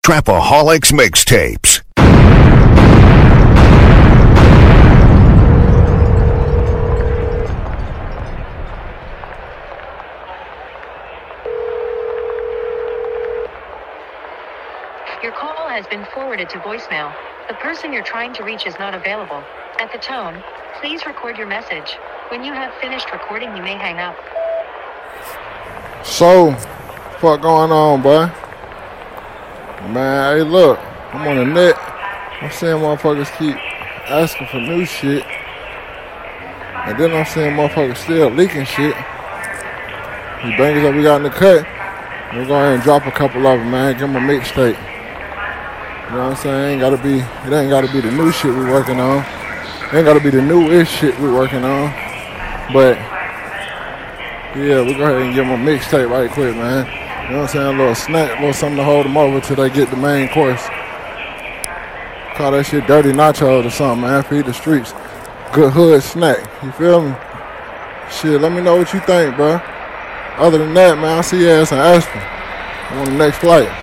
Trapaholics Mixtapes. Your call has been forwarded to voicemail. The person you're trying to reach is not available. At the tone, please record your message. When you have finished recording, you may hang up. So, what going on, boy? Man, hey, look, I'm on the net. I'm seeing motherfuckers keep asking for new shit. And then I'm seeing motherfuckers still leaking shit. These bangers that we got in the cut, we're going to go ahead and drop a couple of them, man. Give them a mixtape. You know what I'm saying? It ain't gotta be the new shit we working on. It ain't gotta be the new-ish shit we working on. But yeah, we go ahead and give them a mixtape right quick, man. You know what I'm saying? A little snack, a little something to hold them over till they get the main course. Call that shit dirty nachos or something, man. Feed the streets. Good hood snack. You feel me? Shit, let me know what you think, bro. Other than that, man, I'll see your ass in Aspen. I'm on the next flight.